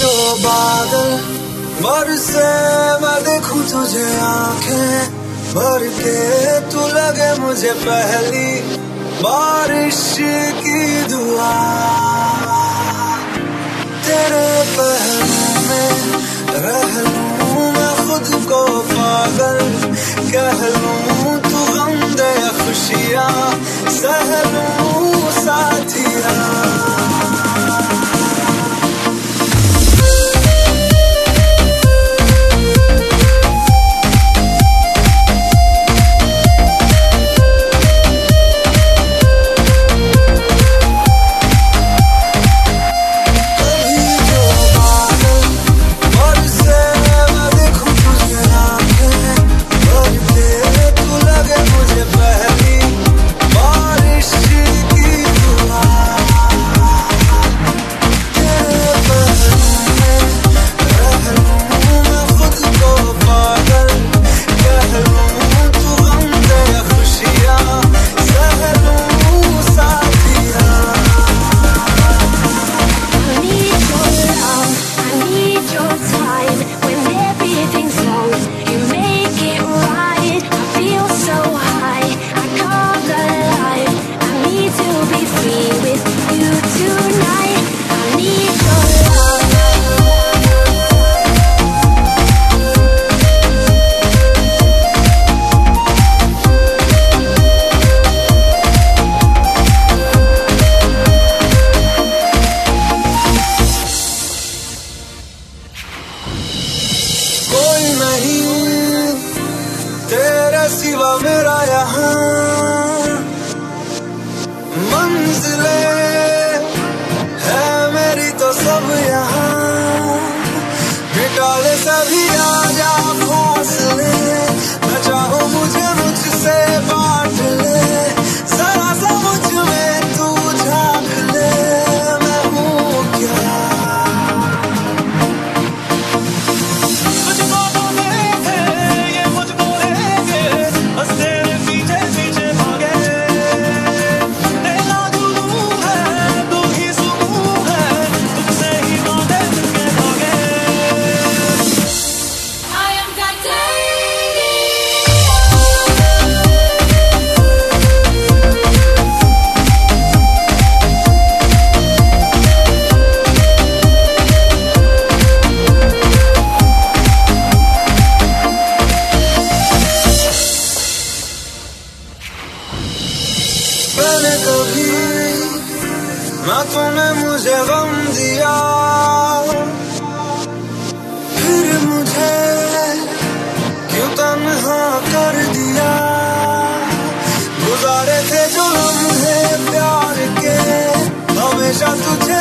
जो बादल बरसे मैं देखूं तुझे आंखें भर के, तू लगे मुझे पहली बारिश की दुआ। तेरे पहलू में रह लूं मैं खुद को पागल, कह लूं तू गम दे खुशियां सह लूं साथिया। तेरे सिवा मेरा यहाँ मंजिले है मेरी तो सब यहाँ, मिटा ले सभी आजा फासले, न चाहो मुझे मुझसे बांट ले, जरा सा मुझ में तू झांक ले, मैं हूँ क्या। मैंने कभी ना तूने मुझे गम दिया, फिर मुझे क्यों तन्हा कर दिया। गुजारे थे जो लम्हे प्यार के हमेशा तुझे